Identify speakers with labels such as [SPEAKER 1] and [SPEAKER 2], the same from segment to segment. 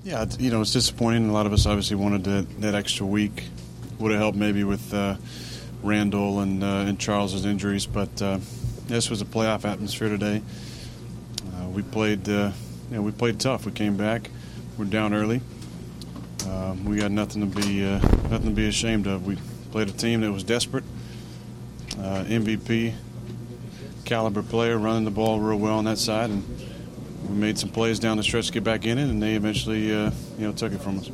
[SPEAKER 1] Yeah, it's disappointing. A lot of us obviously wanted that extra week. Would have helped maybe with Randall and Charles's injuries, but this was a playoff atmosphere today. We played tough. We came back. We're down early. We got nothing to be ashamed of. We played a team that was desperate. MVP caliber player running the ball real well on that side, and we made some plays down the stretch to get back in it, and they eventually took it from us.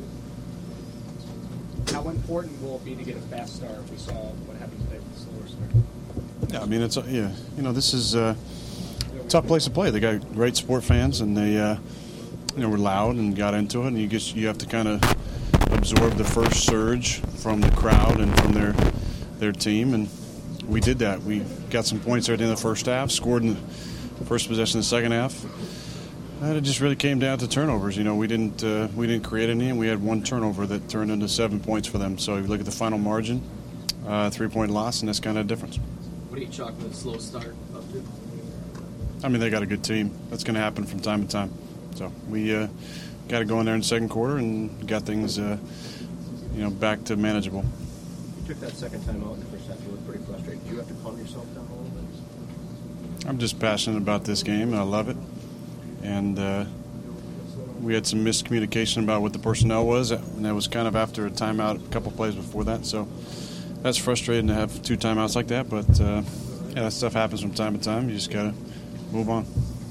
[SPEAKER 2] How important will it be to get a fast start? We saw what happened today with the slower start.
[SPEAKER 1] Yeah, I mean this is a tough place to play. They got great sport fans, and they were loud and got into it, and you have to kind of absorb the first surge from the crowd and from their team, and we did that. We got some points there at the end of the first half, scored in the first possession of the second half. And it just really came down to turnovers. We didn't create any, and we had one turnover that turned into 7 points for them. So if you look at the final margin, 3-point loss, and that's kind of a difference.
[SPEAKER 3] What do you chalk the slow start up to?
[SPEAKER 1] I mean, they got a good team. That's going to happen from time to time. So we got to go in there in the second quarter and got things, back to manageable.
[SPEAKER 4] You took that second time out in the first half. You looked pretty frustrated. Do you have to calm yourself down a little bit?
[SPEAKER 1] I'm just passionate about this game, and I love it. And we had some miscommunication about what the personnel was, and that was kind of after a timeout a couple plays before that. So that's frustrating to have 2 timeouts like that, but that stuff happens from time to time. You just got to move on.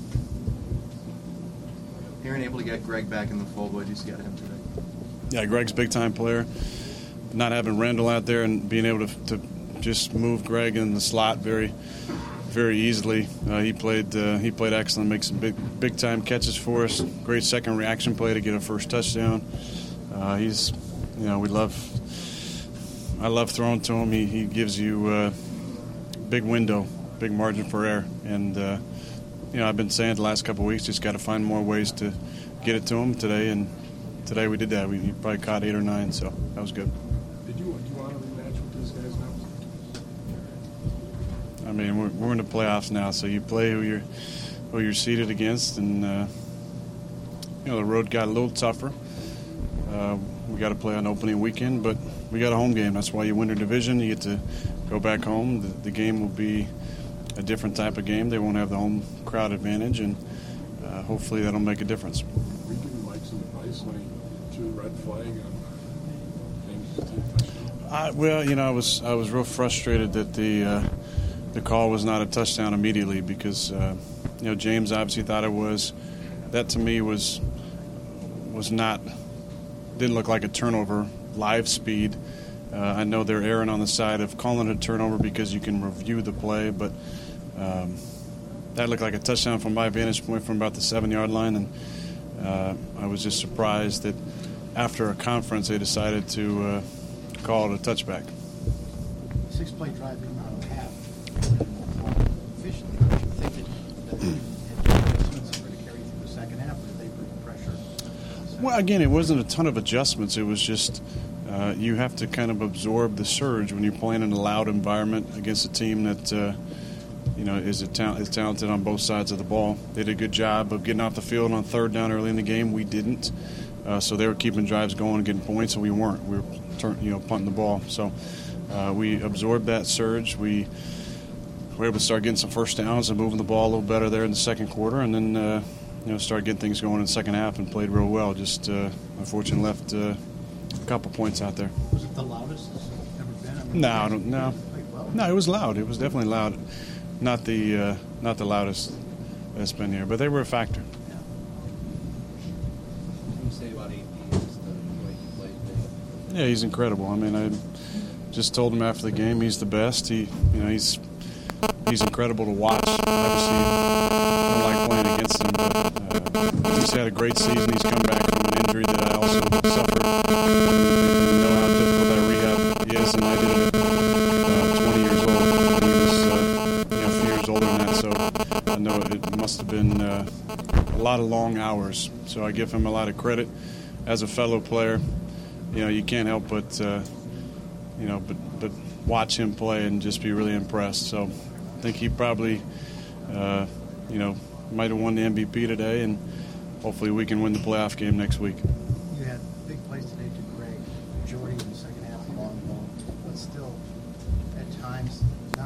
[SPEAKER 5] Aaron, able to get Greg back in the fold. What did you see out of him today?
[SPEAKER 1] Yeah, Greg's a big-time player. Not having Randall out there and being able to just move Greg in the slot very easily. He played excellent, make some big time catches for us. Great second reaction play to get a first touchdown. I love throwing to him. He gives you a big window, big margin for error. And I've been saying the last couple of weeks, just got to find more ways to get it to him today. And today we did that. We probably caught 8 or 9, so that was good.
[SPEAKER 6] Do you want to rematch with these guys now?
[SPEAKER 1] I mean, we're in the playoffs now, so you play who you're seeded against, and the road got a little tougher. We got to play on opening weekend, but we got a home game. That's why you win your division. You get to go back home. The game will be a different type of game. They won't have the home crowd advantage, and hopefully that'll make a difference.
[SPEAKER 6] Were you giving Mike some advice when he threw the red flag on James' team touchdown?
[SPEAKER 1] I was real frustrated that the call was not a touchdown immediately because James obviously thought it was. That to me was not, didn't look like a turnover live speed. I know they're erring on the side of calling it a turnover because you can review the play, but that looked like a touchdown from my vantage point from about the 7-yard line, and I was just surprised that after a conference they decided to call it a touchback.
[SPEAKER 7] 6-play drive came out of half. Officially, do you think that the adjustments are going to carry through the second half, or did they put pressure?
[SPEAKER 1] Well, again, it wasn't a ton of adjustments. It was just you have to kind of absorb the surge when you're playing in a loud environment against a team that is talented on both sides of the ball. They did a good job of getting off the field on third down early in the game. We didn't, so they were keeping drives going and getting points, and we weren't. We were punting the ball. So we absorbed that surge. We were able to start getting some first downs and moving the ball a little better there in the second quarter, and then started getting things going in the second half and played real well. Just unfortunately left a couple points out there.
[SPEAKER 7] Was it the loudest it's ever been?
[SPEAKER 1] No, it was loud. It was definitely loud. Not the loudest that's been here, but they were a factor.
[SPEAKER 3] Yeah. What can you say about AP? Just the way he played today?
[SPEAKER 1] Yeah, he's incredible. I mean, I just told him after the game he's the best. He's incredible to watch. Obviously, I don't like playing against him, but he's had a great season. He's come back from an injury that I also suffered. I know how difficult that rehab is, and I did it at 20 years old. He was a few years older than that, so I know it must have been a lot of long hours. So I give him a lot of credit as a fellow player. You can't help but watch him play and just be really impressed. So I think he probably, might have won the MVP today, and hopefully we can win the playoff game next week.
[SPEAKER 7] You had big plays today to Greg, Jordy in the second half, long ball, but still, at times, not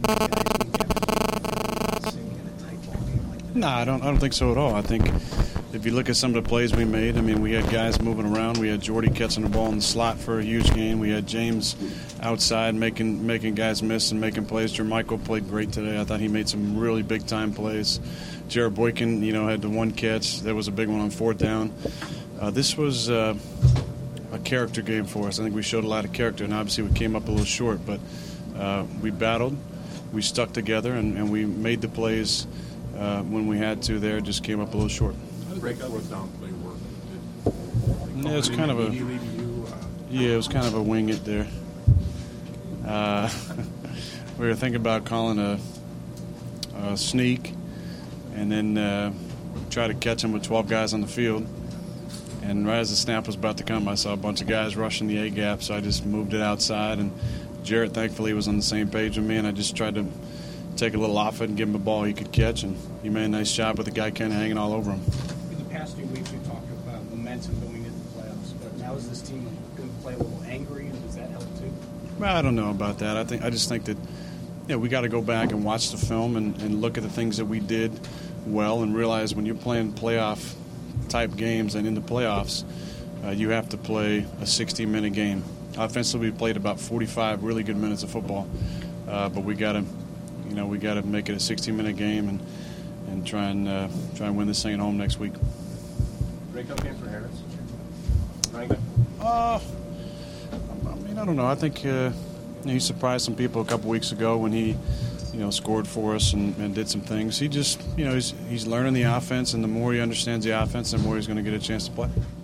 [SPEAKER 7] in a tight ball game like that.
[SPEAKER 1] No, I don't think so at all. I think if you look at some of the plays we made, I mean, we had guys moving around. We had Jordy catching the ball in the slot for a huge game. We had James outside making guys miss and making plays. Jermichael played great today. I thought he made some really big-time plays. Jared Boykin, had the one catch. That was a big one on fourth down. This was a character game for us. I think we showed a lot of character, and obviously we came up a little short, but we battled. We stuck together, and we made the plays when we had to there. Just came up a little short.
[SPEAKER 6] How did the fourth down play work?
[SPEAKER 1] Yeah, it's kind of a it was kind of a wing it there. We were thinking about calling a sneak, and then try to catch him with 12 guys on the field. And right as the snap was about to come, I saw a bunch of guys rushing the A-gap, so I just moved it outside. And Jarrett, thankfully, was on the same page with me, and I just tried to take a little off it and give him a ball he could catch. And he made a nice job with the guy kind of hanging all over him.
[SPEAKER 2] In the past few weeks, we've talked about momentum going into the playoffs, but now is this team going to play a little angry, and does that help too?
[SPEAKER 1] Well, I don't know about that. I just think that we got to go back and watch the film and look at the things that we did well and realize when you're playing playoff type games and in the playoffs, you have to play a 60-minute game. Offensively, we played about 45 really good minutes of football, but we got to make it a 60-minute game and try and win this thing at home next week.
[SPEAKER 4] Breakout game for Harris. Ryan?
[SPEAKER 1] I don't know. I think he surprised some people a couple weeks ago when he scored for us and did some things. He just, he's learning the offense, and the more he understands the offense, the more he's going to get a chance to play.